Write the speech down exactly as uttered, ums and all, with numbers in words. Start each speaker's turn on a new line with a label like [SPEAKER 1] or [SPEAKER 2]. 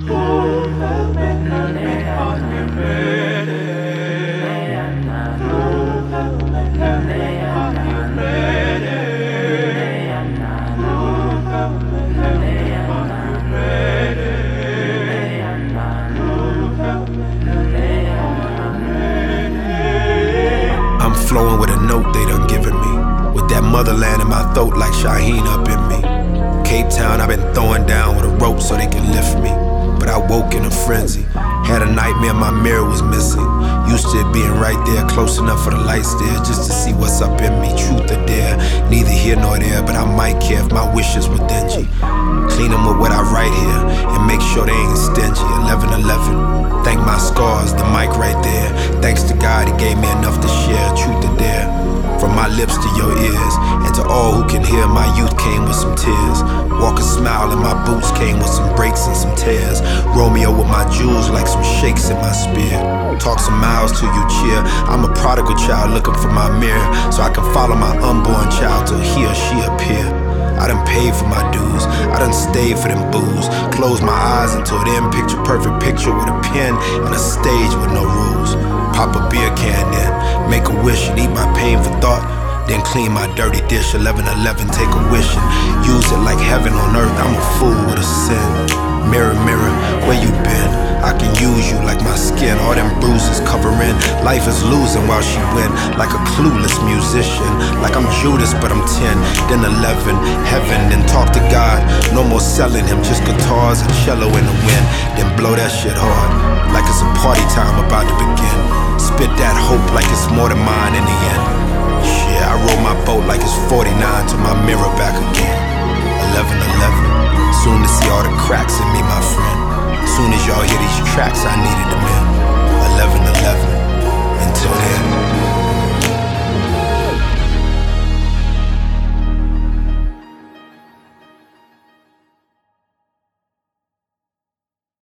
[SPEAKER 1] I'm flowing with a note they done given me, with that motherland in my throat like Shaheen up in me. Cape Town, I've been throwing down with a rope so they can lift me, but I woke in a frenzy. Had a nightmare my mirror was missing. Used to it being right there, close enough for the lights there, just to see what's up in me. Truth or dare, neither here nor there, but I might care if my wishes were dingy. Clean them with what I write here, and make sure they ain't stingy. eleven eleven, thank my scars, the mic right there. Thanks to God, he gave me enough to share. Truth or dare, from my lips to your ears, and to all who can hear, my youth came with some tears. Walk a smile and my boots came with some breaks and some tears. Romeo with my jewels like some shakes in my spear. Talk some miles till you cheer. I'm a prodigal child looking for my mirror, so I can follow my unborn child till he or she appear. I done paid for my dues, I done stayed for them booze. Close my eyes until then, picture perfect picture with a pen and a stage with no rules. Pop a beer can then, make a wish and eat my painful thought. Then clean my dirty dish, eleven eleven, take a wish and use it like heaven on earth. I'm a fool with a sin. Mirror, mirror, where you been? I can use you like my skin, all them bruises covering. Life is losing while she win, like a clueless musician. Like I'm Judas but I'm ten, then eleven, heaven, then talk to God. No more selling him, just guitars and cello in the wind. Then blow that shit hard, like it's a party time about to begin. Spit that hope like it's more than mine in the end. Shit, I roll my boat like it's forty-nine to my mirror back again. eleven eleven, soon to see all the cracks in me, my friend. Soon as y'all hear these tracks, I needed to make